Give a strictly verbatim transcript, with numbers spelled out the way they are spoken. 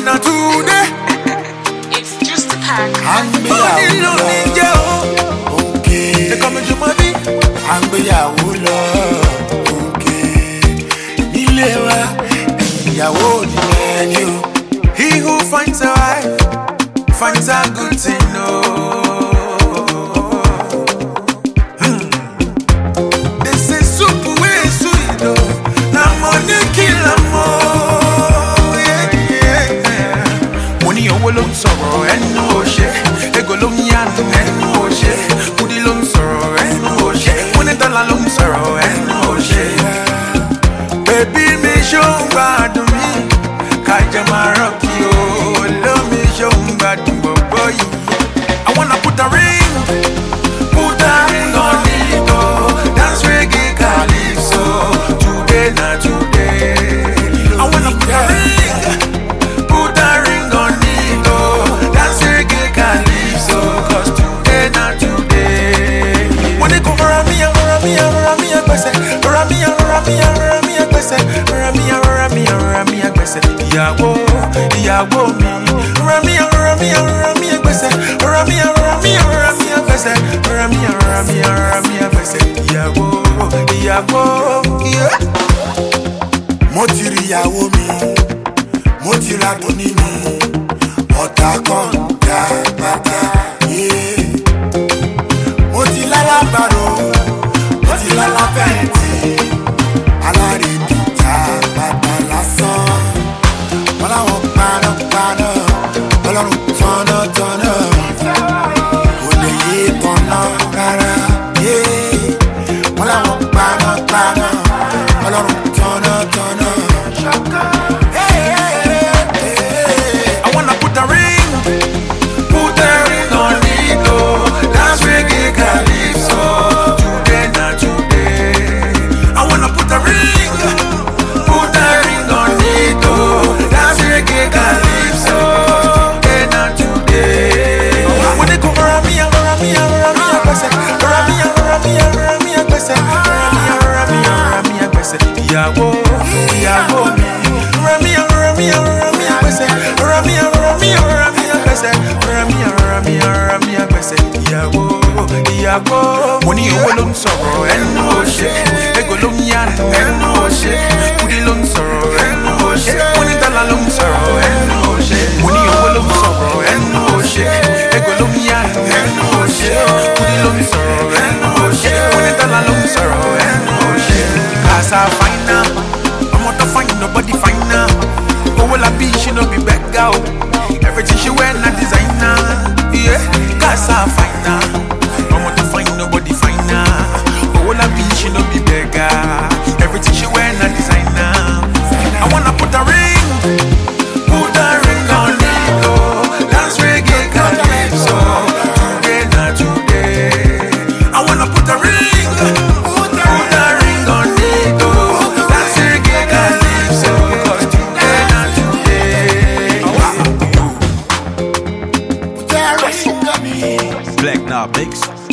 not today. It's just a pack. Money no need you. Okay. They come into my beat. Angbeyawo lo. Okay. Nilewa. Yawo di menu. He who finds a wife finds a good thing. No. Hmm. They say soup way sweet though. Now money kill 'em all. Yeah, yeah, yeah. Money owo lo nsoro enu o se. Ego lo nyanu enu o se. Kudi lo nsoro enu o se. Money dollar lo nsoro enu o se. Baby me show bad me. Kaja maroki oh. Love me show bad boy. I wanna put a ring. Put a ring on it oh. Dance reggae calypso. Today not today. I wanna put a ring. Put a ring on it oh. Dance reggae calypso. Cause today not today. When they come around me, around me, around me, around me, around me, around me, around me, around me, around me, around me, Ìyàwó, ìyàwó mi. Around me, around me, around me, around me, around me, around me, around me, around me, around me, Ìyàwó, ìyàwó, yeah. Mo ti rí ìyàwó mi, mo ti ra tóní mi, ọ̀tá kan dá bàtà, yeah. Mo ti lálàbàrò, mo ti lálàfẹ̀yìntì, alárèdè já bàtà lásán. Wọ́n láwọn paná paná, Ọlọ́run tọ́nà tọ́nà, kò lè yé tọ́nà rárá, yeah. Wọ́n láwọn paná paná, Ọlọ́run tọ́nà tọ́nà. I wanna put a ring, put a ring on it oh. Dance reggae calypso. Today not today. I wanna put a ring, put a ring on it oh. Dance reggae calypso. Today not today. When they come around me, around me, around me, around me, around me, around me, around me, around me, around me, Ìyàwó, ìyàwó mi. Around me, around me, around me, around me, around me, around me, around me, around me, around me, Ìyàwó, ìyàwó. Money owó ló ń sọ̀rọ̀ ẹnu ó ṣe. Ego ló ń yánu ẹnu ó ṣe. Kudi ló ń sọ̀rọ̀ ẹnu ó ṣe. Money dollar ló ń sọ̀rọ̀ ẹnu ó ṣe. Money owó ló ń sọ̀rọ̀ ẹnu ó ṣe. Ego ló ń yánu ẹnu ó ṣe. Kudi ló ń sọ̀rọ̀ ẹnu ó ṣe. Money dollar ló ń sọ̀rọ̀ ẹnu ó ṣe. Kasa fina, ọmọ tó fine nobody fina. Owó la bí she no be beggar o. Everything she wear na designer. Yeah, Kasa fina, ọmọ tó fine nobody fina. Owó la bí she no be beggar. Everything she wear na designer. I wanna put a ring, put a ring on it oh. Dance reggae calypso. Today not today. I wanna put a ring, put a ring on it oh. Dance reggae calypso. Cause today not today. Black Knob Mix.